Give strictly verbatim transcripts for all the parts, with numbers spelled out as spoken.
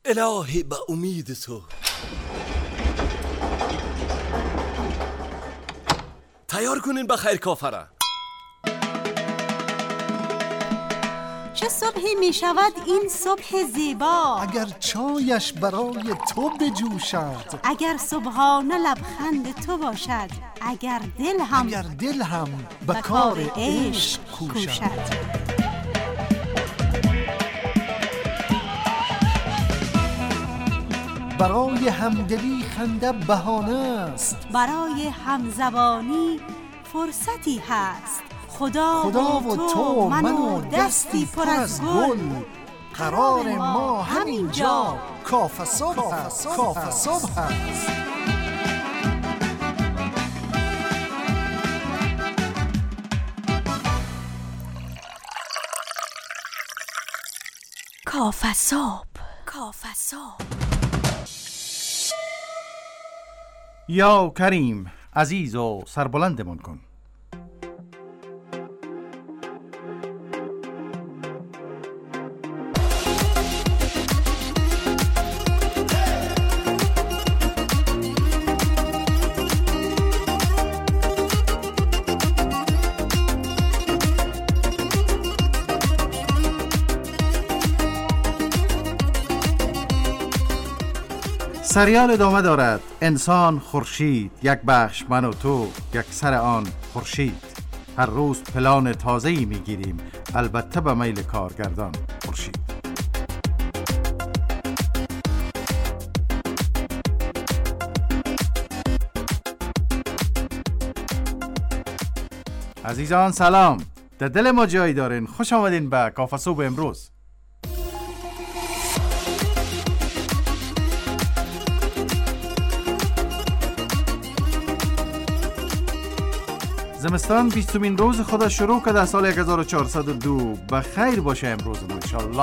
الهی به امید تو. تیار کنین بخیر کافره. چه صبحی می شود این صبح زیبا، اگر چایش برای تو بجوشد، اگر صبحانه لبخند تو باشد، اگر دل هم اگر دل هم به کار عشق کوشد. برای همدلی خنده بهانه است، برای همزبانی فرصتی هست. خدا, خدا و تو من و دستی پر از گل، قرار ما همینجا کافه صبح هست. کافه صبح هست. کافه صبح. کافه صبح. یا کریم عزیز و سربلندمان کن. سریال ادامه دارد. انسان خورشید، یک بخش من و تو، یک سر آن خورشید. هر روز پلان تازه‌ای میگیریم، البته به میل کارگردان خورشید. عزیزان سلام، در دل ما جایی دارین. خوش آمدین به کافه صبح امروز. زمستان بیستمین روز خود شروع کرده سال هزار و چهارصد و دو. به خیر باشه امروز ما انشالله.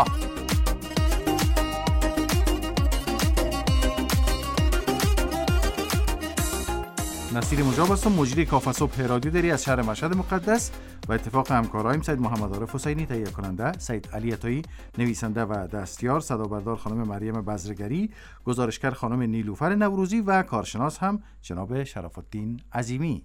نصیر مجاب هستم، مجری کافه صبح رادیو دری از شهر مشهد مقدس و اتفاق همکارایم سید محمد عارف حسینی تهیه کننده، سید علی عطایی نویسنده و دستیار، صدابردار خانم مریم بزرگری، گزارشگر خانم نیلوفر نوروزی و کارشناس هم جناب شرف الدین عظیمی.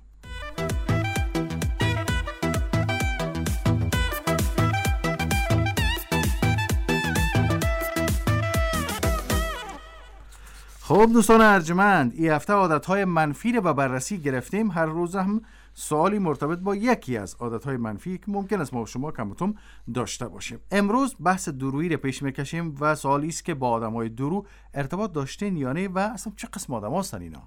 خب دوستان ارجمند، این هفته عادتهای منفی رو به بررسی گرفتیم. هر روز هم سوالی مرتبط با یکی از عادتهای منفی که ممکن است ما و شما کم و کم داشته باشیم. امروز بحث دورویی رو پیش میکشیم و سوالی است که با آدمای دورو ارتباط داشتین یا نه و اصلا چه قسم آدم هستن اینا.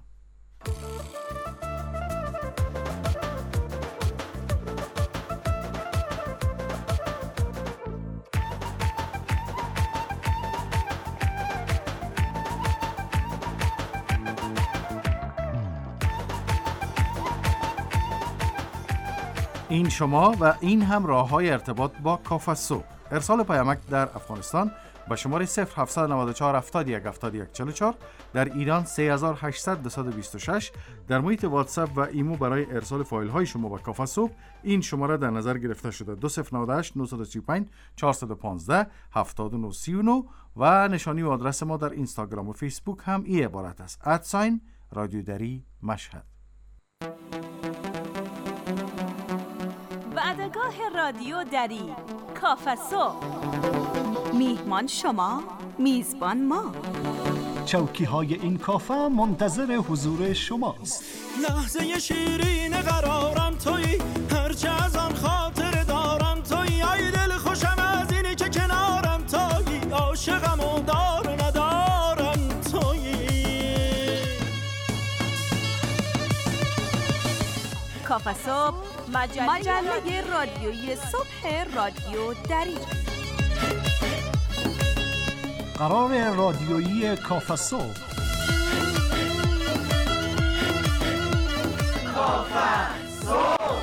این شما و این هم راه‌های ارتباط با کافه صبح. ارسال پیامک در افغانستان با شماره صفر هفت نه چهار هفت یک هفت یک چهار چهار، در ایران سه هزار و هشتصد دویست و بیست و شش، در محیط واتساپ و ایمو برای ارسال فایل های شما با کافه صبح این شماره در نظر گرفته شده: دو صفر نه هشت نه سه پنج چهار یک پنج هفت نه سه نه و نشانی و آدرس ما در اینستاگرام و فیسبوک هم این عبارت است: ادساین رادیو دری مشهد. وعدگاه رادیو دری کافه صبح. میهمان شما، میزبان ما. چوکی های این کافه منتظر حضور شماست. لحظه شیرین قرارم تویی، هرچه از آن خاطر دارم تویی. ای دل خوشم از اینی که کنارم تویی، عاشقم و دار ندارم تویی. کافه صبح، مجله, مجله رادیویی صبح رادیو دری. قرار رادیویی کافه صبح. کافه صبح.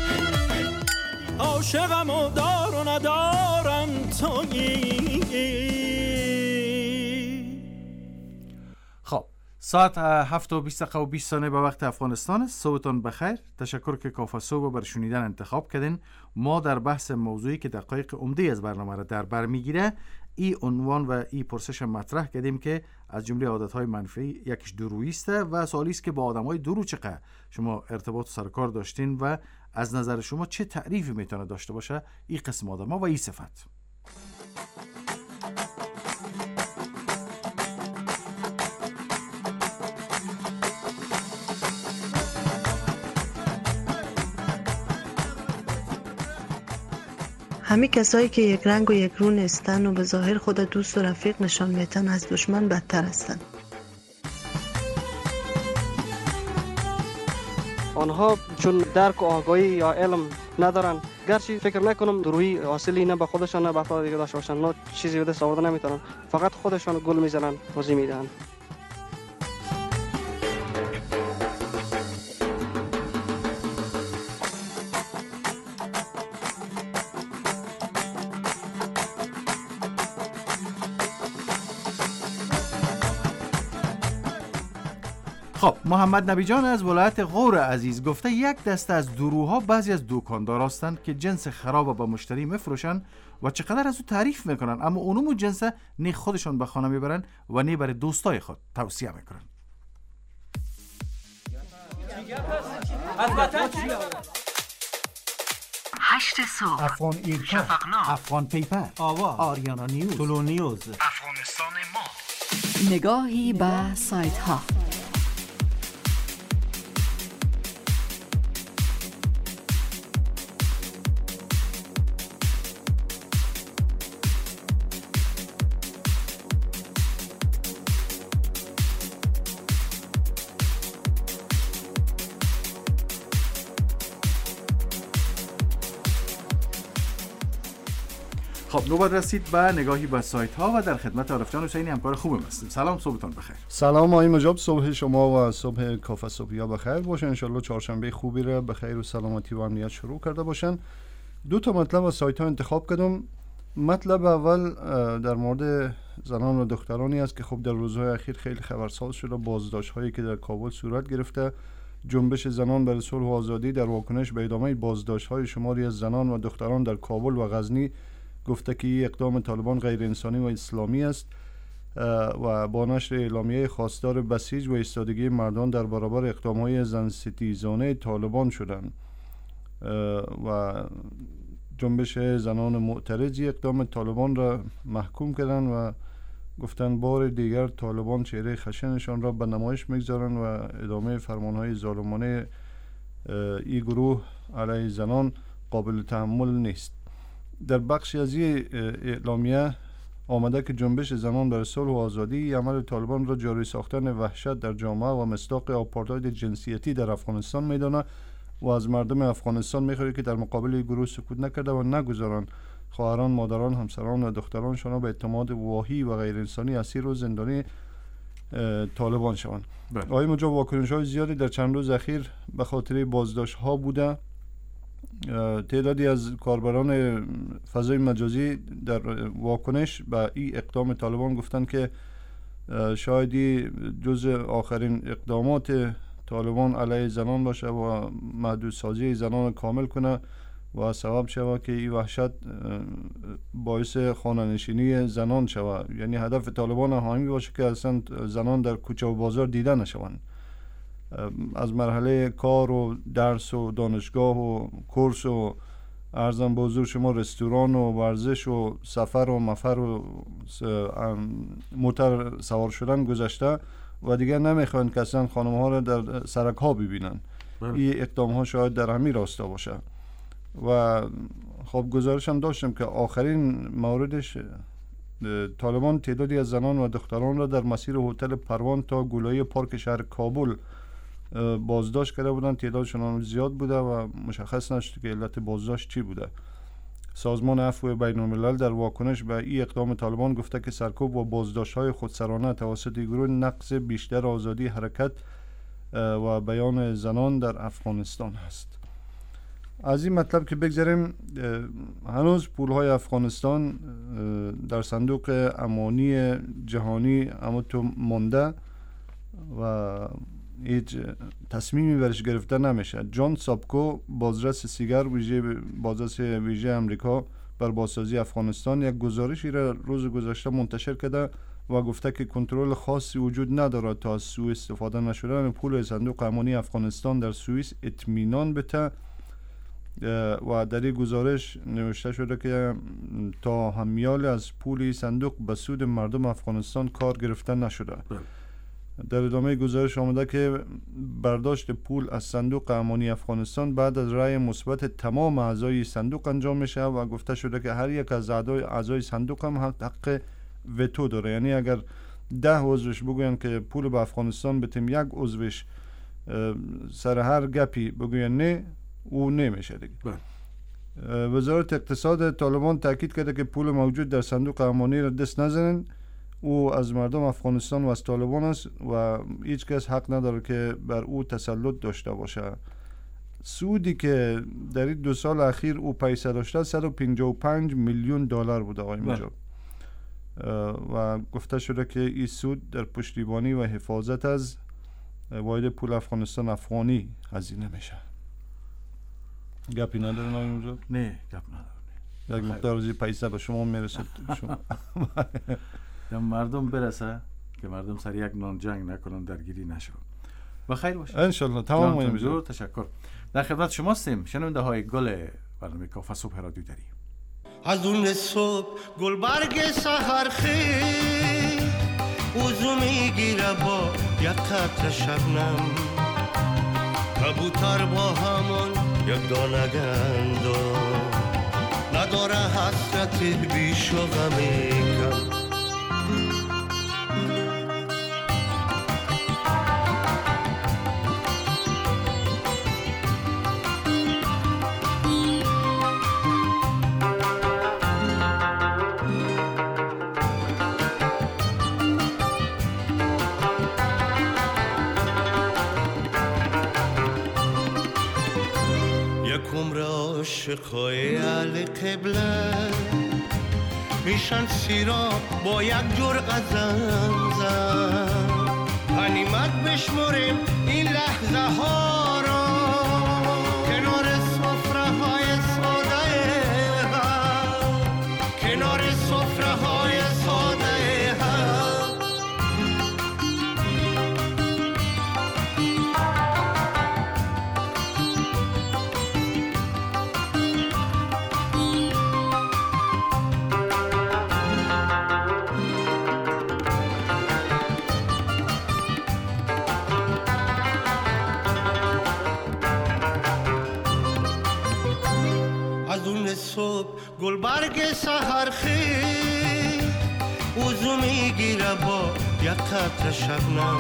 عاشقم و دار و ندارم تویی. خب ساعت هفت و بیست دقیقه و بیست ثانیه به وقت افغانستان است. صبحتون بخیر. تشکر که کافه صبح بر شنیدن انتخاب کردین. ما در بحث موضوعی که دقایق عمده از برنامه را در بر میگیره ای عنوان و ای پرسش مطرح کردیم که از جمله عادت‌های منفی یکیش درویی است و سوالی است که با آدم‌های درو چقدر شما ارتباط و سرکار داشتین و از نظر شما چه تعریفی میتونه داشته باشه این قسم آدم‌ها و این صفت. همه کسایی که یک رنگ و یک رو نیستن و به ظاهر خود دوست و رفیق نشان میتن از دشمن بدتر هستن. آنها چون درک و آگاهی یا علم ندارن، گرچه فکر نکنم درویی حاصلی نه به خودشان نه به افراد دیگه داشته باشن، نه چیزی به دست آورده نمیتونن، فقط خودشان گل میزنن، توضیح میدن. خب محمد نبی جان از ولایت غور عزیز گفته یک دسته از دروها بعضی از دکاندار هستند که جنس خراب به مشتری میفروشن و چقدر از او تعریف میکنن، اما اونمو جنس نه خودشون به خانه میبرن و نه برای دوستای خود توصیه میکنن. هشت صبح، افغان ایرکا، شفقنامه، افغان پیپر، آوا، آریانا نیوز، تولو نیوز، افغانستان ما. نگاهی به سایت ها. خب نوبت رسید به نگاهی به سایت ها و در خدمت عارف جان حسینی همکار خوبم هستیم. سلام، صبحتون بخیر. سلام آقای مجاب، صبح شما و صبح کافه صبحیا بخیر باشه. انشالله چهارشنبه خوبی را به خیر و سلامتی و امنیت شروع کرده باشن. دو تا مطلب از سایت ها انتخاب کردم. مطلب اول در مورد زنان و دخترانی است که خب در روزهای اخیر خیلی خبرساز شده. بازداشت هایی که در کابل صورت گرفته، جنبش زنان برای صلح و آزادی در واکنش به ادامه بازداشت های شماری از زنان و دختران در کابل و غزنی گفته که این اقدام طالبان غیر انسانی و اسلامی است و با نشر اعلامیه خواستار بسیج و ایستادگی مردان در برابر اقدام‌های زن ستیزانه طالبان شدند و جنبش زنان معترضی اقدام طالبان را محکوم کردند و گفتند بار دیگر طالبان چهره خشنشان را به نمایش می‌گذارند و ادامه فرمان‌های ظالمانه این گروه علیه زنان قابل تحمل نیست. در بخشی از این اعلامیه آمده که جنبش زنان برای صلح و آزادی عمل طالبان را جاری ساختن وحشت در جامعه و مصداق آپارتاید جنسیتی در افغانستان میداند و از مردم افغانستان میخواهد که در مقابل این گروه سکوت نکرده و نگذارند خواهران، مادران، همسران و دخترانشان به اعتماد واهی و غیر انسانی اسیر و زندانی طالبان شوند. آقای مجاب، واکنش‌های زیادی در چند روز اخیر به خاطر بازداشت‌ها بوده. تعدادی از کاربران فضای مجازی در واکنش به این اقدام طالبان گفتند که شاید جز آخرین اقدامات طالبان علیه زنان باشه و محدودسازی زنان کامل کنه و سبب شود که این وحشت باعث خانه‌نشینی زنان شود. یعنی هدف طالبان همین باشه که اصلا زنان در کوچه و بازار دیده نشوند. از مرحله کار و درس و دانشگاه و کورس و ارزم به حضور شما رستوران و ورزش و سفر و مفر و موتر سوار شدن گذشته و دیگر نمیخوان که اصلا خانم ها را در سرک ها ببینن. این اقدام ها شاید در همین راستا باشه و خب گزارش هم داشتم که آخرین موردش طالبان تعدادی از زنان و دختران را در مسیر هتل پروان تا گولایی پارک شهر کابل بازداشت کرده بودن. تعدادشون زیاد بوده و مشخص نشد که علت بازداشت چی بوده. سازمان عفو بین الملل در واکنش به این اقدام طالبان گفته که سرکوب و بازداشت‌های خودسرانه توسط گروه نقض بیشتر آزادی حرکت و بیان زنان در افغانستان است. از این مطلب که بگذاریم، هنوز پول‌های افغانستان در صندوق امانی جهانی اما تو مونده و هیچ تصمیمی برش گرفته نمیشه. جان سابکو بازرس سیگر ویژه بازرس ویژه امریکا بر بازسازی افغانستان یک گزارشی را روز گذشته منتشر کرده و گفته که کنترل خاصی وجود ندارد تا از سوء استفاده نشدن پول صندوق امانی افغانستان در سوئیس اطمینان بده و در این گزارش نوشته شده که تا همیال از پول صندوق به سود مردم افغانستان کار گرفته نشده. در ادامه گزارش آمده که برداشت پول از صندوق امانی افغانستان بعد از رأی مثبت تمام اعضای صندوق انجام میشه و گفته شده که هر یک از اعضای اعضای صندوق هم حق, حق وتو داره. یعنی اگر ده عضوش بگوین که پول به افغانستان بتیم، یک عضوش سر هر گپی بگوین نه، او نمیشه دیگه. وزارت اقتصاد طالبان تاکید کرده که پول موجود در صندوق امانی را دست نزنن. او از مردم افغانستان و از طالبان است و هیچ کس حق نداره که بر او تسلط داشته باشه. سودی که در این دو سال اخیر او پیسه داشته صد و پنجاه و پنج میلیون دلار بود آقای مجاب و گفته شده که این سود در پشتیبانی و حفاظت از واحد پول افغانستان افغانی هزینه میشه. گپی نداره آقای مجاب؟ نه گپ نداره. یک مقدار از پیسه به شما میرسه شما یا مردم برسه که مردم سر یک نان جنگ نکنن، درگیری نشه. و خیر باشه ان شاء الله. تمام میشه. تشکر. در خدمت شما هستیم. شنونده های گل برنامه کافه صبح رادیو داری. از اون صبح گل برگ سحرخیز وضو میگیره با یک قطره شبنم، کبوتر با همون یک دانه گندم، نداره حسرت بیش و غمی کم. عاشقای اهل قبله میشن سیرا با یک جرعه زمزم، غنیمت بشمریم این لحظه ها را کنار سفره های ساده هم، کنار سفره های ساده هم. گل برگ سحرخیز وضو میگیره با یک قطره شبنم،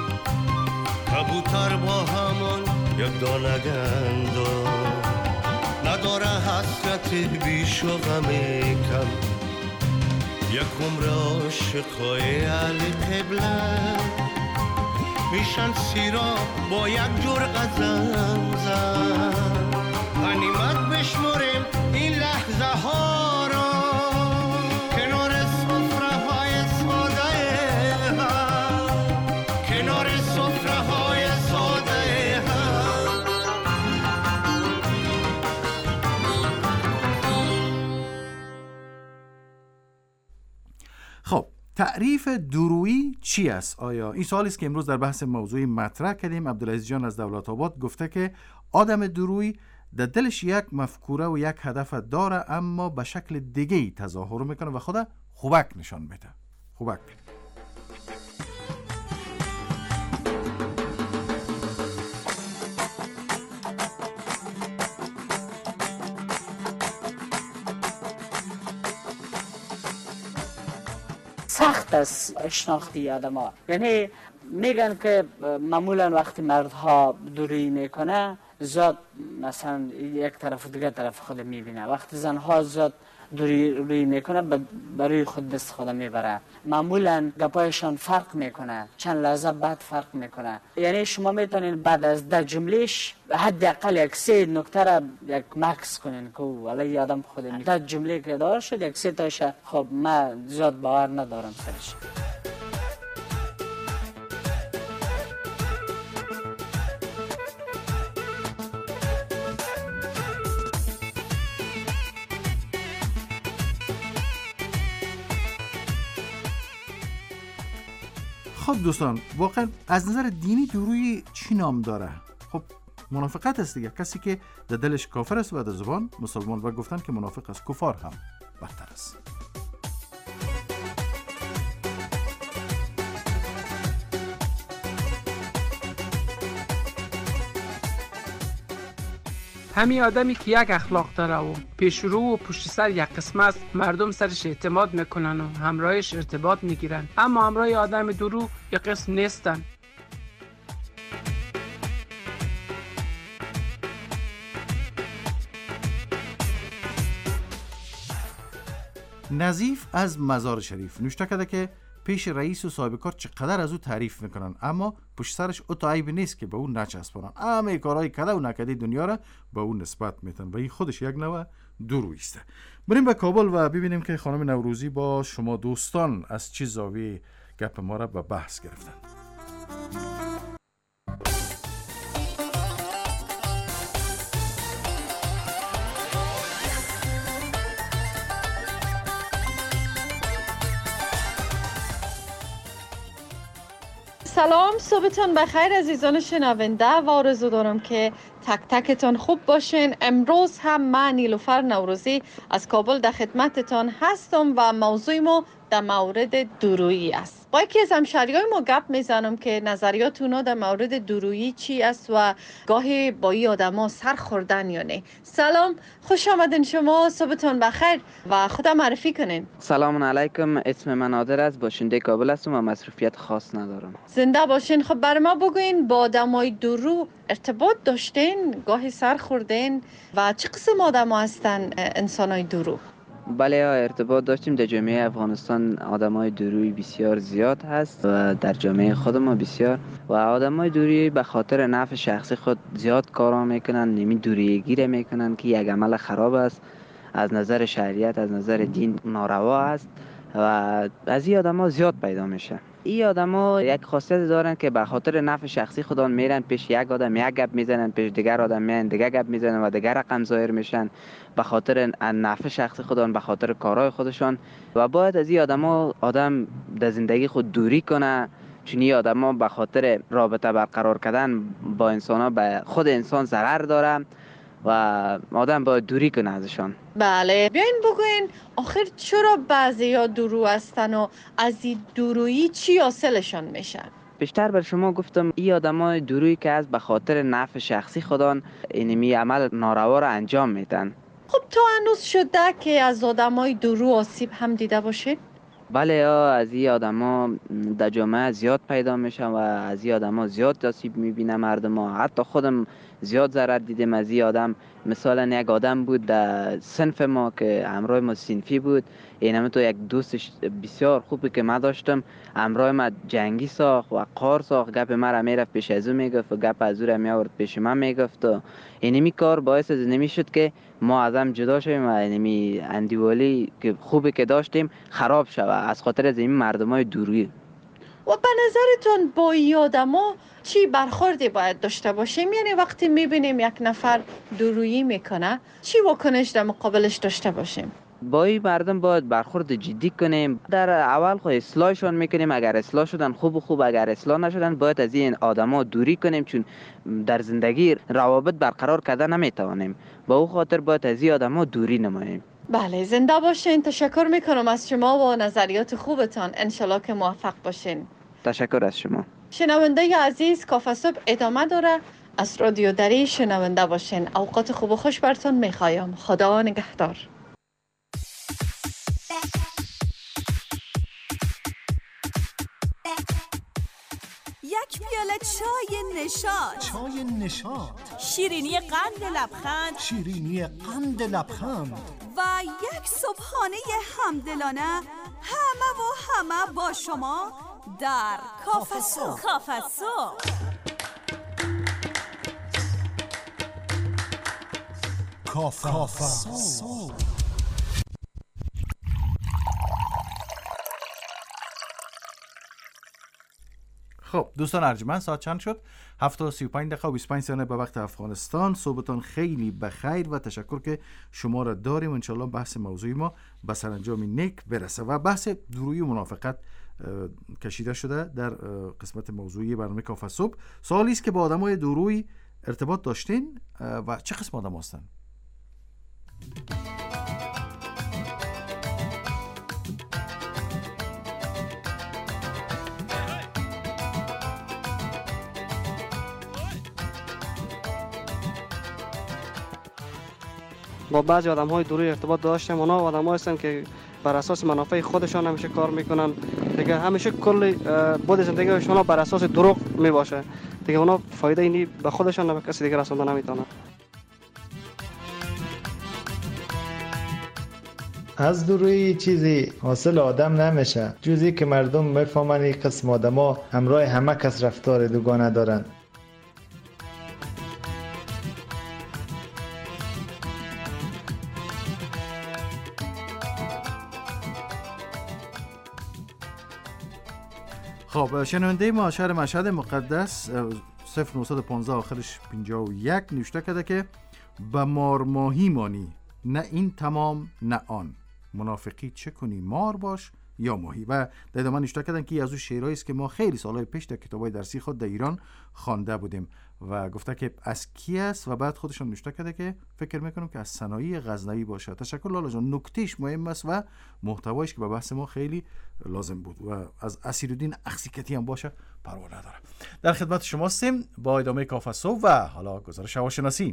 کبوتر با همون یک دانه گندم، نداره حسرت بیش و غمی کم. یک عمر عاشقای اهل قبله میشن سیرا با یک جرعه زمزم، غنیمت بشمریم این لحظه ها را کنار سفره های ساده هم، کنار سفره های ساده هم. خب تعریف دورویی چی است؟ آیا این سوالی است که امروز در بحث موضوعی مطرح کردیم. عبدالعزیز جان از دولت آباد گفته که آدم دورویی در دلش یک مفکوره و یک هدف داره اما به شکل دیگه تظاهر میکنه و خدا خوبک نشان میده. خوبک. سخت است شناختی آدم ها. یعنی میگن که معمولا وقتی مردها دوری میکنه زیاد مثلا یک طرف و دیگر طرف خود میبینه، وقتی زنها زیاد دوری روی میکنه برای خود دست خود میبره. معمولا گپایشان فرق میکنه، چند لحظه بعد فرق میکنه. یعنی شما میتونین بعد از ده جملهش حداقل یک سه نکته را یک مکس کنین که ولی آدم خود میبینه. ده جمله که دار شد یک سه تاش خب من زیاد باور ندارم سرش. خب دوستان، واقعا از نظر دینی دورویی چی نام داره؟ خب منافقت است دیگه. کسی که در دلش کافر است و در زبان مسلمان، و گفتن که منافق از کفار هم بدتر است. همین آدمی که یک اخلاق داره و پیش رو و پشت سر یک قسم است، مردم سرش اعتماد میکنن و همراهش ارتباط میگیرن، اما همراه آدم درو یک قسم نیستن. نظیف از مزار شریف نوشته کرده که پیش رئیس و صاحب کار چقدر از او تعریف میکنن، اما پشت سرش او تا عیب نیست که به اون نچسبونن. همه کارهای کده و نکده دنیا را به اون نسبت میتن و این خودش یک نوع درویی است. بریم به کابل و ببینیم که خانم نوروزی با شما دوستان از چه زاویه گپ ما را به بحث گرفتن. سلام، صبحتون بخیر عزیزان شنونده و آرزو دارم که تک تکتون خوب باشین. امروز هم من نیلوفر نوروزی از کابل در خدمتتان هستم و موضوع ما در مورد دورویی است. با یکی از همشهریای ما گپ میزنم که نظریات اونا در مورد دورویی چی است و گاهی با این آدما سر خوردن یا نه. سلام، خوش آمدین شما، صبحتون بخیر و خودم معرفی کنین. سلام علیکم، اسم من نادر است، باشنده کابل هستم و مصروفیت خاص ندارم. زنده باشین. خب برای ما بگوین با آدمای درو ارتباط داشتین، گاهی سر خوردین و چه قسم آدما هستن انسانای درو؟ بله، ارتباط داشتیم. در جامعه افغانستان آدمای درویی بسیار زیاد هست و در جامعه خود ما بسیار، و آدمای درویی به خاطر نفع شخصی خود زیاد کارا میکنن، نمی دوریه گیره میکنن که یک عمل خراب است، از نظر شریعت از نظر دین ناروا است و از این آدما زیاد پیدا میشه. این آدما یک خاصیت دارن که به خاطر نفع شخصی خودان میرن پیش یک آدم یک گپ میزنن، پیش دیگر آدم میان دیگر گپ میزنن و دیگر رقم ظاهر میشن به خاطر نفع شخصی خودان، به خاطر کارهای خودشان. و باید از این آدما آدم در زندگی خود دوری کنه، چون این آدما به خاطر رابطه برقرار کردن با انسان به خود انسان ضرر داره و آدم باید دوری کنه ازشان. بله، بیاین بگوین آخر چرا بعضیا درو هستن و از این دورویی چی حاصلشان میشه؟ بیشتر بر شما گفتم این آدمای درویی که از به خاطر نفع شخصی خودان اینمی عمل ناروا را انجام میدن. خب تا هنوز شده که از آدمای درو آسیب هم دیده باشید؟ بله، از این آدما در جامعه زیاد پیدا میشن و از این آدما زیاد آسیب میبینه مردم ها. حتی خودم زیاد ضرر دیدم از این آدم. مثلا یک آدم بود در صنف ما که همراه ما صنفی بود، اینم تو یک دوستش بسیار خوبی که من داشتم، همراه ما جنگی ساخت و قار ساخت، گپ ما را میرفت پیش از او میگفت و گپ از او را میآورد پیش من میگفت و اینمی کار باعث از نمیشد که ما از هم جدا شویم و اینمی اندیوالی که خوبی که داشتیم خراب شود از خاطر از این مردمای دورویی. و به نظرتون با این آدما چی برخوردی باید داشته باشیم؟ یعنی وقتی میبینیم یک نفر دورویی میکنه چی واکنش در مقابلش داشته باشیم؟ با این مردم باید برخورد جدی کنیم. در اول خود اصلاحشون میکنیم، اگر اصلاح شدن خوب و خوب، اگر اصلاح نشدن باید از این آدما دوری کنیم، چون در زندگی روابط برقرار کردن نمیتوانیم. با او خاطر باید از این آدما دوری نماییم. بله، زنده باشین. تشکر میکنم از شما و نظریات خوبتان. انشالله که موفق باشین. تشکر از شما. شنونده عزیز، کافه صبح ادامه داره. از رادیو دری شنونده باشین. اوقات خوب و خوش براتون میخوایم. خدا نگهدار. یک پیاله چای نشاط، چای نشاط، شیرینی قند لبخند، شیرینی قند لبخند و یک صبحانه همدلانه، همه و همه با شما در کافه صبح. کافه صبح کافه صبح. خب دوستان ارجمند، ساعت چند شد؟ هفت و سی و پنج دقیقه و بیست و پنج ثانیه به وقت افغانستان. صبحتان خیلی بخیر و تشکر که شما را داریم. انشالله بحث موضوعی ما به سرانجام نیک برسه و بحث دورویی و منافقت کشیده شده در قسمت موضوعی برنامه کافه صبح. سوالی است که با آدمای دوروی ارتباط داشتین و چه قسم آدم هستن؟ با بعضی آدم‌های دوری ارتباط داشتم. اونا آدم‌هایی هستن که بر اساس منافع خودشان همیشه کار میکنن دیگه، همیشه کل بود زندگیشون بر اساس دروغ میباشه دیگه. اونا فایده اینی به خودشان نه به کسی دیگه رسوندن نمیتونن. از دوری چیزی حاصل آدم نمیشه جزی که مردم میفهمن این قسم آدما همراه همه کس رفتار دوگانه دارن. خب شنونده ما شهر مشهد مقدس صفر نهصد و پانزده آخرش پنجاه و یک نوشته کرده که به مار ماهی مانی، نه این تمام نه آن، منافقی چه کنی مار باش یا ماهی. و در ادامه نوشته کردن که از اون شعرهایی است که ما خیلی سالهای پیش در کتابای درسی خود در ایران خوانده بودیم و گفته که از کی است و بعد خودشون نوشته کرده که فکر میکنم که از صنایع غزنوی باشه. تشکر لالا جان، نکتهش مهم است و محتوایش که به بحث ما خیلی لازم بود و از اسیرالدین اخسیکتی هم باشه پروا نداره. در خدمت شما هستیم با ادامه کافه صبح و حالا گزارش هواشناسی.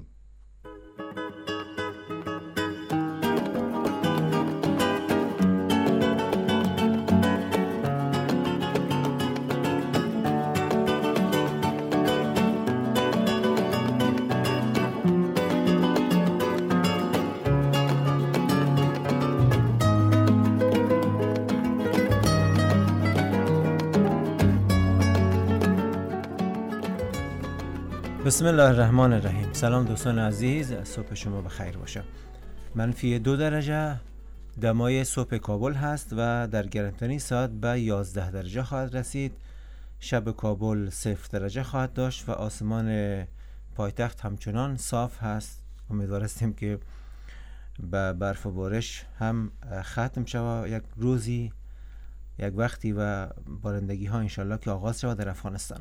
بسم الله الرحمن الرحیم. سلام دوستان عزیز، صبح شما بخیر باشه. منفی دو درجه دمای صبح کابل هست و در گرمترین ساعت به یازده درجه خواهد رسید. شب کابل صفر درجه خواهد داشت و آسمان پایتخت همچنان صاف هست. امیدوارستیم که به برف و بارش هم ختم شود یک روزی یک وقتی و بارندگی ها انشالله که آغاز شود در افغانستان.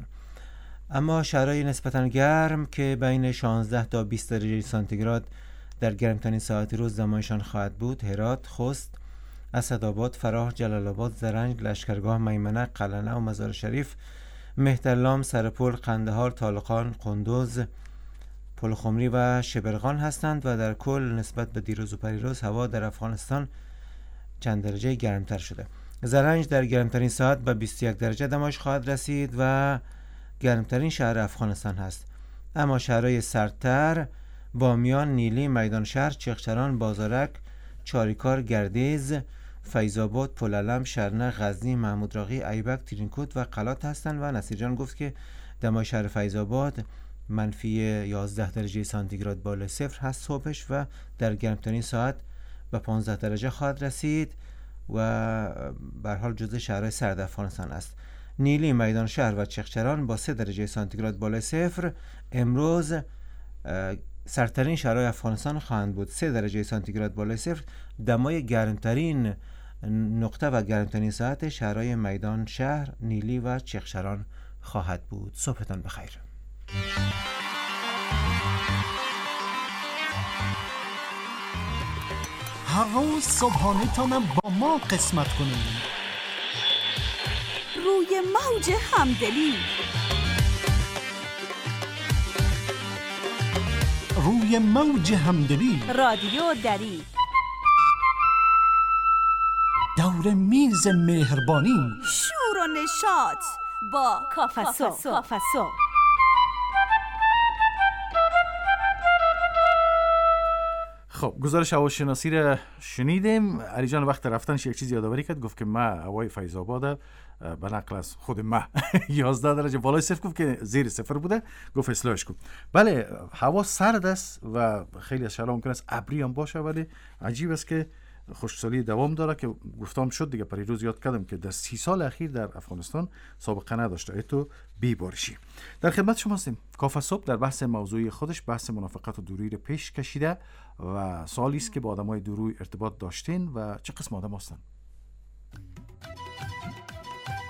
اما شرایط نسبتاً گرم که بین شانزده تا بیست درجه سانتیگراد در گرمترین ساعت روز دمایشان خواهد بود. هرات، خوست، اسدآباد، فراه، جلال آباد، زرنج، لشکرگاه، میمنه، قلعه و مزار شریف، مهترلام، سرپل، قندهار، طالقان، قندوز، پلخمری و شبرغان هستند و در کل نسبت به دیروز و پریروز هوا در افغانستان چند درجه گرمتر شده. زرنج در گرمترین ساعت به بیست و یک درجه دمایش خواهد رسید و گرمترین شهر افغانستان هست. اما شهرهای سردتر بامیان، نیلی، میدان شهر، چغچران، بازارک، چاریکار، گردیز، فیض‌آباد، پلعلم، شرنه، غزنی، محمود راقی، ایبک، ترینکوت و قلات هستند و نصیر جان گفت که دمای شهر فیض‌آباد منفی یازده درجه سانتیگراد بالای صفر هست صبحش و در گرمترین ساعت به پانزده درجه خواهد رسید و به هر حال جزو شهرهای سرد افغانستان است. نیلی، میدان شهر و چغچران با سه درجه سانتیگراد بالای صفر امروز سردترین شهرهای افغانستان خواهند بود. سه درجه سانتیگراد بالای صفر دمای گرمترین نقطه و گرمترین ساعت شهرهای میدان شهر، نیلی و چغچران خواهد بود. صبحتان بخیر. هر روز صبحانه تانم با ما قسمت کنید. روی موج همدلی، روی موج همدلی، رادیو دری، دور میز مهربانی، شور و نشاط با کافه صبح. خب گزارش هواشناسی را شنیدیم. علی جان وقت رفتنش یک چیز یادآوری کرد، گفت که ما هوای فیض‌آباد به نقل از خود ما یازده درجه بالای صفر گفت که زیر صفر بوده، گفت اصلاحش کن. بله هوا سرد است و خیلی از شهرها ممکن است ابری هم باشه، ولی عجیب است که خشکسالی دوام داره که گفتم شد دیگه. پریروز یاد کردم که در سی سال اخیر در افغانستان سابقه نداشته ایتو بیبارشی. در خدمت شما هستیم. کافه صبح در بحث موضوعی خودش بحث منافقت و دوری رو پیش کشیده و سوالی است که با آدمای دوروی ارتباط داشتین و چه قسم آدم هستن.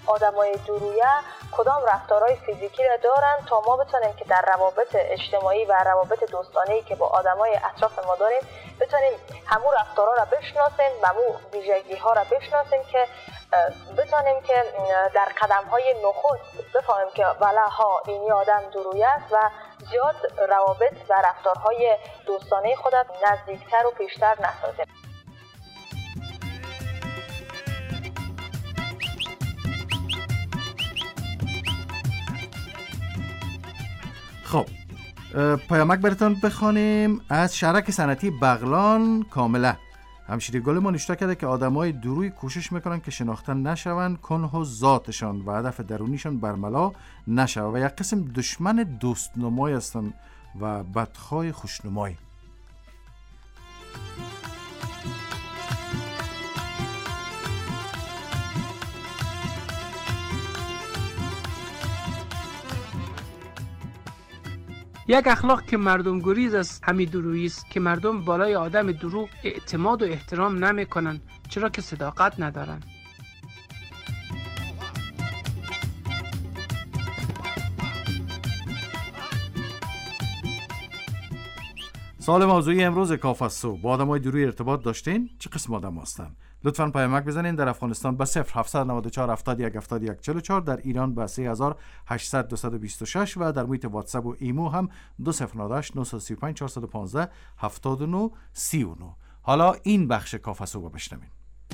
آدمای دورویه کدام رفتارهای فیزیکی را دارن تا ما بتونیم که در روابط اجتماعی و روابط دوستانه‌ای که با آدمای اطراف ما داریم بتونیم همون رفتارها را بشناسیم و همون ویژگی‌ها را بشناسیم که بتونیم که در قدم‌های نخست بفهمیم که بله ها این آدم دورویه است و زیاد روابط و رفتارهای دوستانه خود نزدیکتر و پیشتر نسازیم. خب پیامک براتون بخوانیم از شرک صنعتی بغلان کامله. همشیری گل ما نشته کرده که آدمای دروی کوشش میکنن که شناخته نشون کنه و ذاتشان و هدف درونیشان برملا نشود و یک قسم دشمن دوستنمای هستن و بدخواه خوشنمای. یک اخلاق که مردم گریز از همین درویی است که مردم بالای آدم دروغ اعتماد و احترام نمی کنن، چرا که صداقت ندارن. سوال موضوعی امروز کاف از صبح: با آدمای دروی ارتباط داشتین؟ چه قسم آدم هستن؟ لطفاً پیامک بزنین. در افغانستان به صفر هفت نه چهار هفتاد و یک هفتاد و یک چهل و چهار، در ایران به سه هزار و هشتصد دویست و بیست و شش و در محیط واتساپ و ایمو هم دو صفر نه هشت نه سه پنج چهار یک پنج هفتاد و نه سی و نه. حالا این بخش کاف از صبح بشنوین.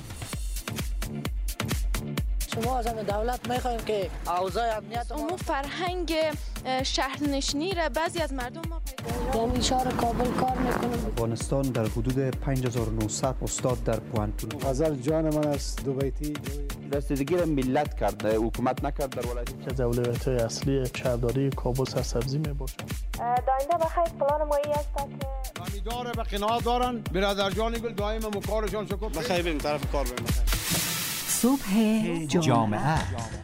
شما از دولت میخواین که اوضاع امنیت عموم فرهنگ شهرنشینی را بعضی از مردم ما پیدا در شهر کابل کار میکنم. افغانستان در حدود پنج هزار و نهصد استاد در پوهنتون. غزل جان من است دو بیتی رسیدگی ملت کرده، حکومت نکرد در ولایت. از اولویت‌های اصلی شهرداری کابل سرسبزی میباشد. داینده بخیر پلان مایی است که امیدواره به قناعت دارن. برادر جان گل دائم و کارشان شکر. بخیر بریم طرف کار بریم. صبح جامعه.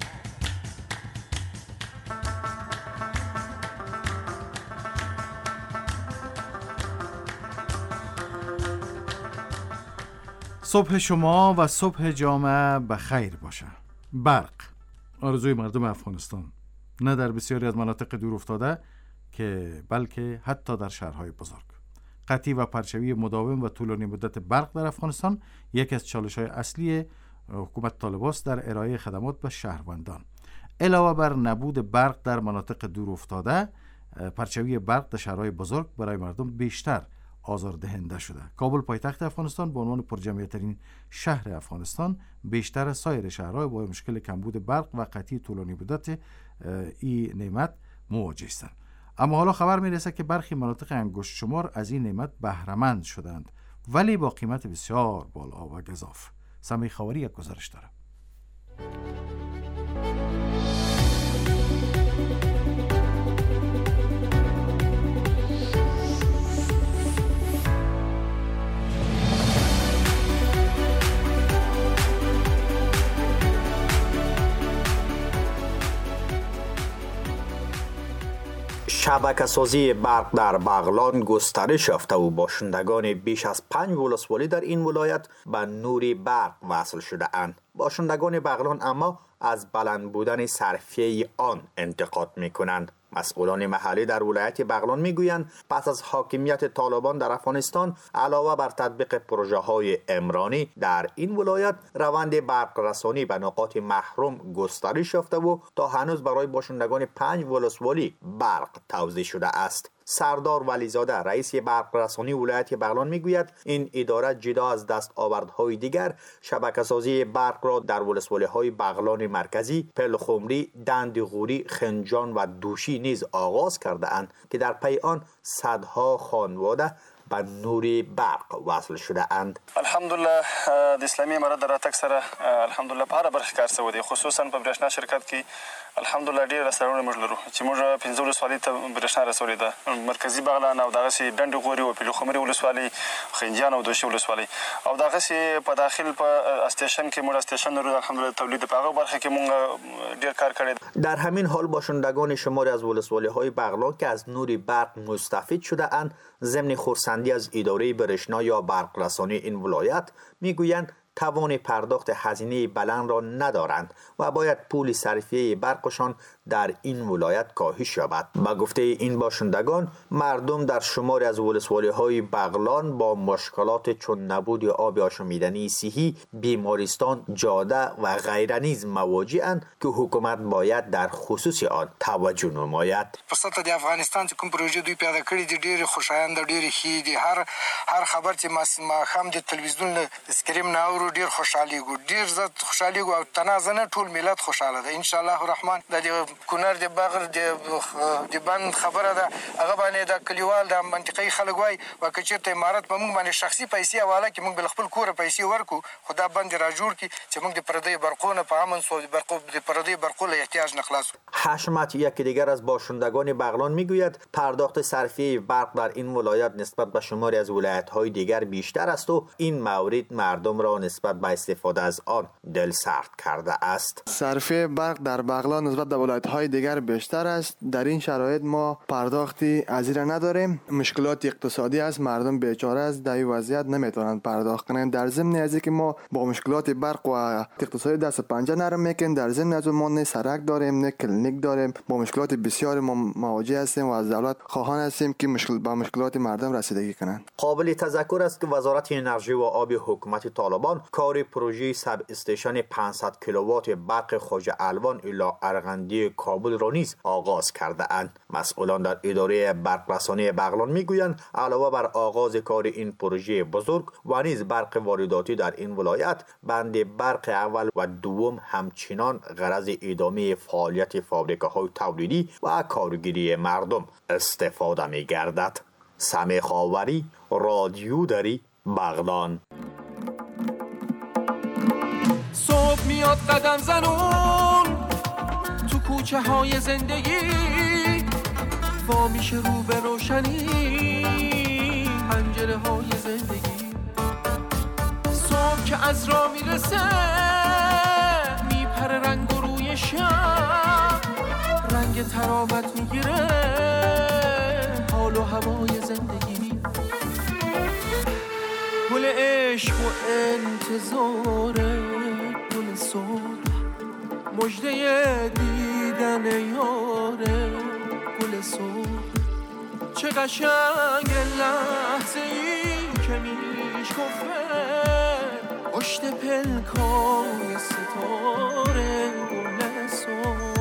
صبح شما و صبح جامعه بخیر باشه. برق آرزوی مردم افغانستان، نه در بسیاری از مناطق دور افتاده که بلکه حتی در شهرهای بزرگ. قطعی و پرچوی مداوم و طولانی مدت برق در افغانستان یکی از چالش‌های اصلی حکومت طالب است در ارائه خدمات به شهروندان. علاوه بر نبود برق در مناطق دور افتاده، پرچوی برق در شهرهای بزرگ برای مردم بیشتر آزاردهنده شده. کابل پایتخت افغانستان به عنوان پرجمعیت‌ترین شهر افغانستان بیشتر از سایر شهرهای با مشکل کمبود برق و قطعی طولانی مدت این نعمت مواجه هستند. اما حالا خبر میرسه که برخی مناطق انگشت شمار از این نعمت بهره‌مند شدند، ولی با قیمت بسیار بالا و گزاف. سمی خاوری یک گزارش داره. شبکه سازی برق در بغلان گسترش یافته و باشندگان بیش از پنج ولسوالی در این ولایت به نور برق وصل شده اند. باشندگان بغلان اما از بلند بودن صرفیه آن انتقاد می کنند. مسئولان محلی در ولایت بغلان میگویند پس از حاکمیت طالبان در افغانستان علاوه بر تطبیق پروژه های عمرانی در این ولایت روند برق رسانی به نقاط محروم گسترش یافته و تا هنوز برای باشندگان پنج ولسوالی برق توزیع شده است. سردار ولیزاده رئیس برق رسانی ولایت بغلان میگوید این اداره جدا از دستاوردهای دیگر شبکه سازی برق را در ولسوالی‌های بغلان مرکزی، پلخمری، دندغوری، خنجان و دوشی نیز آغاز کرده اند که در پی آن صدها خانواده به نور برق وصل شده اند. الحمدلله د اسلامي امارت در راتګ سره الحمدلله په هره برخه کار شوی دی، خصوصا په برېښنا شرکت کې الحمدلله ډېر رسولونه موږ لرو چې موږ پنځه ولسوالۍ ته برېښنا رسولې ده، مرکزي بغلان او دغسې ډنډې غوري او پلخمري ولسوالۍ، خنجان او دوشي ولسوالۍ او دغسې په داخل په استیشن کې موږ استیشن لرو الحمدلله تولید په هغه برخه کې موږ ډېر کار کړی. در همین حال باشندگان شماری از ولسوالی‌های بغلان که از نور برق مستفید شده اند ضمن خرسندی از اداره برېښنا یا برق رسانی این ولایت میگویند توان پرداخت هزینه بلند را ندارند و باید پول صرفیه برقشان در این ولایت کاهش یابد. با گفته این باشندگان، مردم در شماری از ولسوالی‌های بغلان با مشکلات چون نبود آب آشامیدنی صحی، بیمارستان، جاده و غیره نیز مواجه‌اند که حکومت باید در خصوص آن توجه نماید. په سطح د افغانستان چې کوم پروژې دوی پیاده کړي دي ډېرې خوشایند ډېرې ښې دي. هر هر خبر چې ماښام د تلویزیون له سکرین نه اورو ډېر خوشحالېږو، ډېر زیات خوشحالېږو او تنازع نه ټول ملت خوشحاله ده. انشاءالله الرحمن د کونړ د بغر د بند خبره ده، هغه باندې د کلیوال د منطقې خلک وایي و که چېرته امارت په موږ باندې شخصي پیسې حواله کړي، موږ به له خپل کوره پیسې ورکړو، خو دا بند را جوړ کړي چې موږ د پردیو برقو نه په امن سو د پردیو برقو له احتیاج نه خلاص. حشمت یکی دیگر از باشندگان بغلان میگوید پرداخت صرفی برق در این ولایت نسبت به شماری از ولایت‌های دیگر بیشتر است و این مورد مردم را نسبت به استفاده از آن دل سرد کرده است. صرفی برق در بغلان نسبت به ولایت‌های دیگر بیشتر است. در این شرایط ما پرداختی از این نداریم. مشکلات اقتصادی است، مردم بیچاره است، در این وضعیت نمیتونند پرداخت کنند. در ضمن از اینکه ما با مشکلات برق و اقتصادی دست پنجه نرم میکنیم، در ضمن از ما نه سرک داریم نه کلینیک داریم، با مشکلات بسیار ما مواجه هستیم و از دولت خواهان هستیم که مشکل با مشکلات مردم رسیدگی کنند. قابل تذکر است که وزارت انرژی و آب حکومت طالبان کار پروژه سب استیشن پانصد کیلووات برق خواجه الوان الی ارغندی کابل را نیز آغاز کرده اند. مسئولان در اداره برقرسانی بغلان میگویند علاوه بر آغاز کار این پروژه بزرگ و نیز برق وارداتی در این ولایت، بند برق اول و دوم همچنان غرض ادامه فعالیت فابریکه‌های تولیدی و کارگیری مردم استفاده می‌گردد. سمی خاوری، رادیو دری، بغلان. صبح میاد قدم زنون تو کوچه های زندگی، وا میشه رو به روشنی پنجره های زندگی. صبح که از راه میرسه میپره رنگ و روی شب، رنگ تراوت میگیره حال و هوای زندگی. گل عشق و انتظار گل صبح، مژده دیدن یاره گل صبح. چه قشنگ لحظه ای که میشکفه پشت پلکای ستاره گل صبح.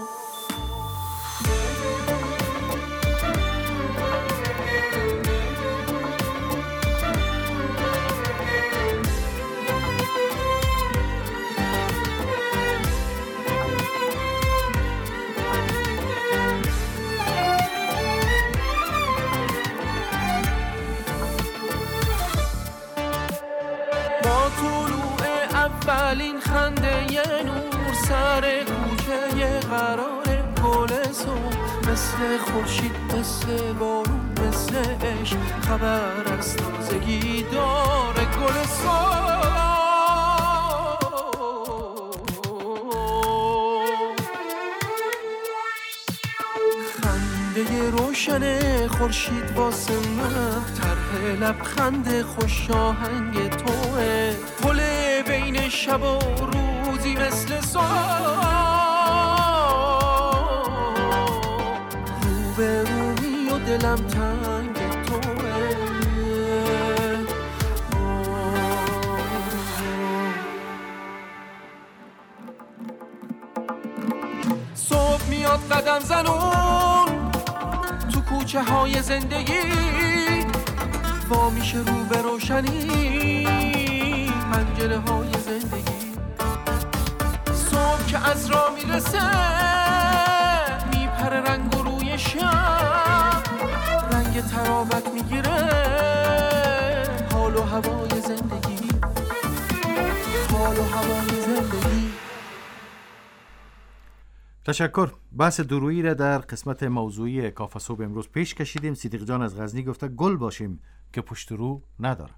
اولین خنده یه نور سر کوچه قرار گل صبح، مثل خورشید مثل بارون مثل عشق خبر از تازگی داره گل صبح. خنده روشن خورشید واسه من طرح لبخند خوش آهنگ توه، گل بین شب و روزی مثل صبح، رو به رومی و دلم تنگ توه. صبح میاد قدم زنون تو کوچه های زندگی، وا میشه رو به روشنی پنجره های زندگی. صبح که از راه میرسه میپره رنگ و روی شب، رنگ تراوت میگیره حال و هوای زندگی، حال و هوای زندگی. تشکر. بحث درویی را در قسمت موضوعی کافه صبح امروز پیش کشیدیم. صدیق جان از غزنی گفته گل باشیم که پشت رو نداره.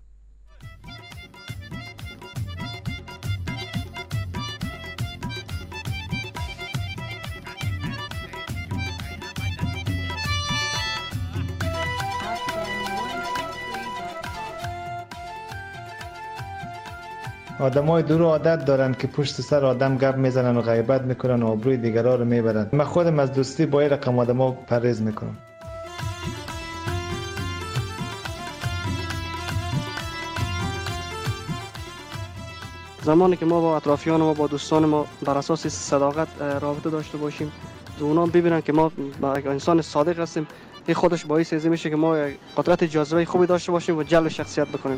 آدمای دور عادت دارن که پشت سر آدم گپ میزنن و غیبت میکنن و آبروی دیگران رو میبرن. من خودم از دوستی با این رقم آدما پرهیز میکنم. زمانی که ما با اطرافیان ما با دوستان ما بر اساس صداقت رابطه داشته باشیم و اونا ببینن که ما انسان صادق هستیم، این خودش باعث از میشه که ما قدرت جاذبه خوبی داشته باشیم و جلب شخصیت بکنیم.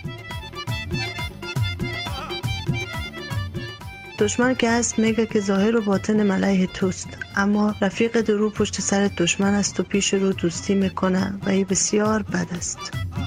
دشمن که هست میگه که ظاهر و باطن علیه توست، اما رفیق درو پشت سر دشمن است و پیش رو دوستی میکنه و این بسیار بد است.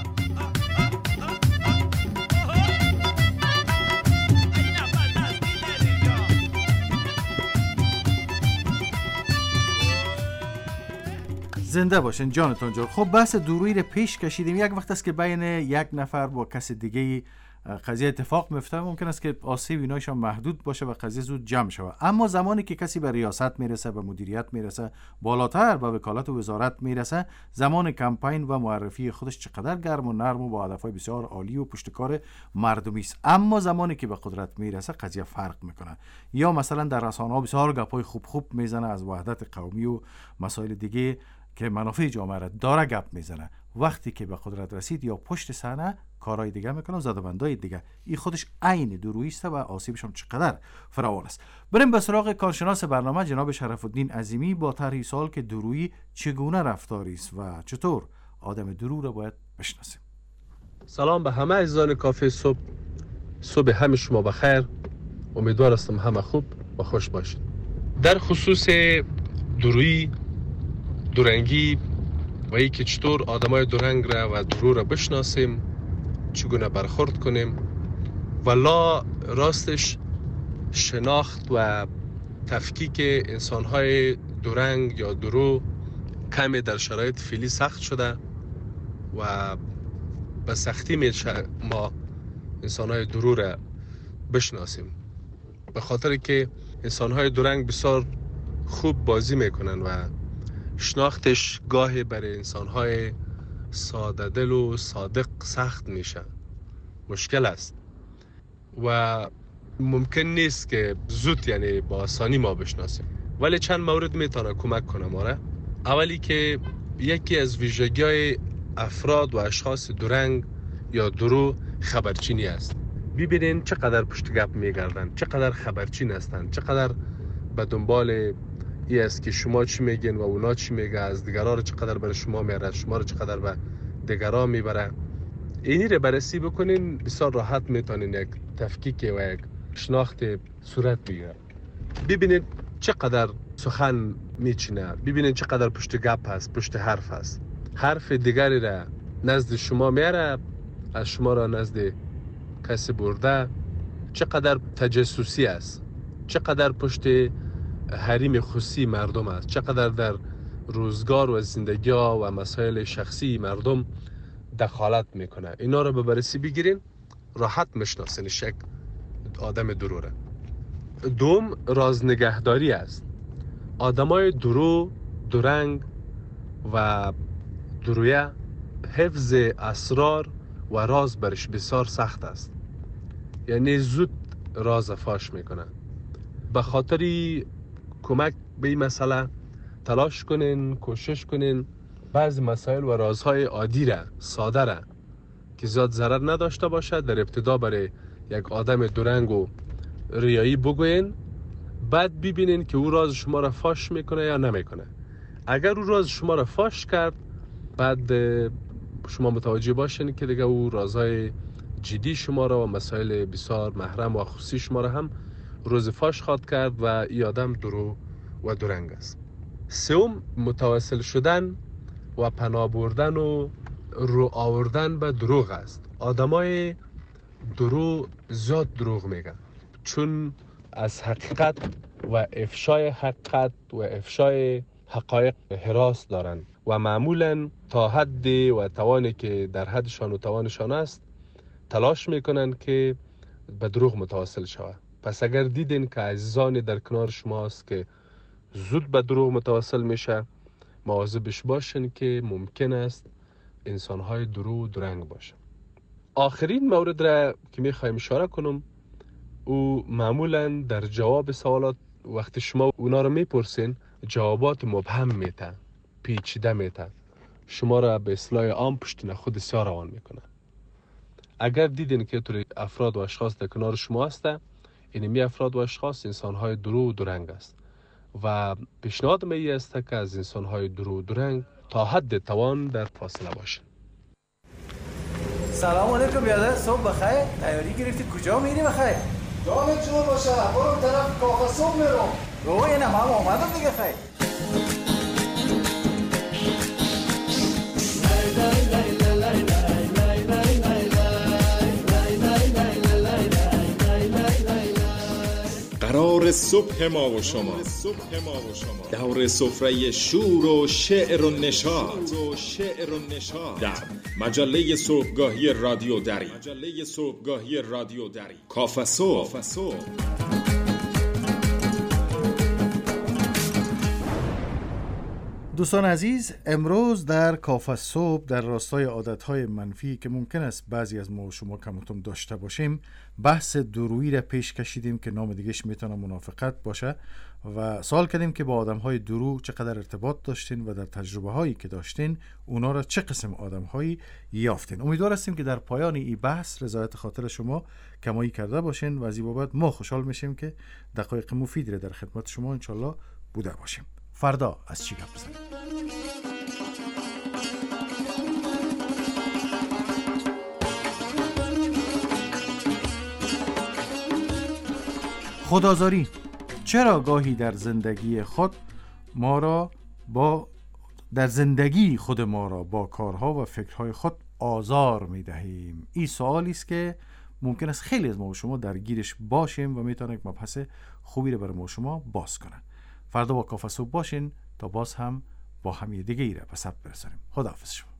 زنده باشین جانتان جان. خب بحث دورویی رو پیش کشیدیم. یک وقت است که بین یک نفر با کس دیگه قضیه اتفاق میفته، ممکن است که آسیب اینایشان محدود باشه و قضیه زود جمع شود. اما زمانی که کسی به ریاست میرسه، به مدیریت میرسه، بالاتر به وکالت و وزارت میرسه، زمان کمپین و معرفی خودش چقدر گرم و نرم و با هدفهای بسیار عالی و پشتکار مردمی است. اما زمانی که به قدرت میرسه قضیه فرق میکنه. یا مثلا در رسانه‌ها بسیار گپای خوب خوب میزنه از وحدت قومی و مسائل دیگه که منافع جامعه را داره گپ میزنه. وقتی که به قدرت رسید یا پشت صحنه کارهای دیگه میکنه و زدوبندای دیگه. این خودش عین دورویی است و آسیبش هم چقدر فراوان است. بریم به سراغ کارشناس برنامه جناب شرف الدین عظیمی با طرحی سوال که دورویی چگونه رفتاری است و چطور آدم درو را باید بشناسیم. سلام به همه عزیزان کافه صبح. صبح همه شما بخیر. امیدوار هستم همه خوب و خوش باشید. در خصوص دورویی، دورنگی و ای که چطور آدمای دورنگ را و درو را بشناسیم، چگونه برخورد کنیم، ولا راستش شناخت و تفکیک انسانهای دورنگ یا درو کمی در شرایط فعلی سخت شده و به سختی میشه ما انسانهای درو را بشناسیم، به خاطر که انسانهای دورنگ بسیار خوب بازی میکنن و شناختش گاهی برای انسانهای ساده دل و صادق سخت میشه، مشکل است و ممکن نیست که زود یعنی با آسانی ما بشناسیم. ولی چند مورد میتونه کمک کنه ما را. اولی که یکی از ویژگی‌های افراد و اشخاص دورنگ یا درو خبرچینی است. ببینین چقدر پشت گپ میگردن، چقدر خبرچین هستند، چقدر به دنبال ای است که شما چی میگین و اونا چی میگه، از دیگران چقدر برای شما میاره، شما رو چقدر به دیگران میبره. اینی رو بررسی بکنین بسیار راحت میتونین یک تفکیک و یک شناخت صورت بگیره. ببینید چقدر سخن میچینه، ببینید چقدر پشت گپ هست، پشت حرف هست. حرف دیگری را نزد شما میاره، از شما را نزد کسی برده. چقدر تجسسی است، چقدر پشت حریم خصوصی مردم است، چقدر در روزگار و زندگی ها و مسائل شخصی مردم دخالت میکنه. اینا رو به بررسی بگیرین راحت میشناسین شک آدم دروره. دوم راز نگهداری است. آدمای درو، دورنگ و درویه حفظ اسرار و راز برش بسیار سخت است، یعنی زود راز فاش میکنن. به خاطری کمک به این مسئله تلاش کنین، کوشش کنین بعضی مسائل و رازهای عادی را، ساده را که زیاد ضرر نداشته باشد در ابتدا برای یک آدم دورنگ و ریایی بگوین، بعد ببینین که او راز شما را فاش میکنه یا نمیکنه. اگر او راز شما را فاش کرد، بعد شما متوجه باشین که دیگه او رازهای جدی شما را و مسائل بسیار محرم و خصوصی شما را هم روز فاش خواد کرد و این آدم درو و دورنگ است. سوم متوسل شدن و پناه بردن و رو آوردن به دروغ است. آدمای درو زیاد دروغ میگن، چون از حقیقت و افشای حقیقت و افشای حقایق حراس دارن و معمولا تا حد و توانی که در حدشان و توانشان است تلاش میکنن که به دروغ متوسل شود. پس اگر دیدین که عزیزانی در کنار شماست که زود به دروغ متوسل میشه، مواظبش باشین که ممکن است انسانهای درو و درنگ باشه. آخرین مورد را که میخوایم اشاره کنم او معمولا در جواب سوالات وقتی شما اونا رو میپرسین جوابات مبهم میتن، پیچیده میتن، شما را به اصطلاح عام پشت نخود سیاه روان میکنه. اگر دیدین که طور افراد و اشخاص در کنار شما هسته، اینمی افراد و اشخاص انسانهای درو و درنگ است و پیشنهاد می است که از انسانهای درو و درنگ تا حد توان در فاصله باشین. سلام علیکم بیادر، صبح بخیر. تیاری گرفتی کجا میری بخیر؟ جانت جور باشه، برو طرف کافه صبح میرم. رو اینم هم آمدم دیگه خیر. قرار صبح ما و شما دور سفره شور و شعر و نشاط در مجله صبحگاهی رادیو دری کافه صبح. دوستان عزیز، امروز در کافه صبح در راستای عادتهای منفی که ممکن است بعضی از ما و شما کمتم داشته باشیم بحث درویی را پیش کشیدیم که نام دیگهش میتونه منافقت باشه و سوال کردیم که با آدمهای درو چقدر ارتباط داشتین و در تجربه هایی که داشتین اونا را چه قسم آدم هایی یافتین. امیدوار هستیم که در پایان این بحث رضایت خاطر شما کمایی کرده باشین و از این بابت ما خوشحال میشیم که دقایق مفید را در خدمت شما انشالله بوده باشیم. فردا از چی گپ بزنیم؟ خدازاری. چرا گاهی در زندگی خود ما را با در زندگی خود ما را با کارها و فکرهای خود آزار می دهیم؟ این سوالی است که ممکن است خیلی از ما و شما درگیرش باشیم و میتونه یک مبحث خوبی رو برای ما و شما باز کنه. فردا با کافه صبح باشین تا باز هم با هم دیگه ای را به ثبت برسانیم. خداحافظ شما.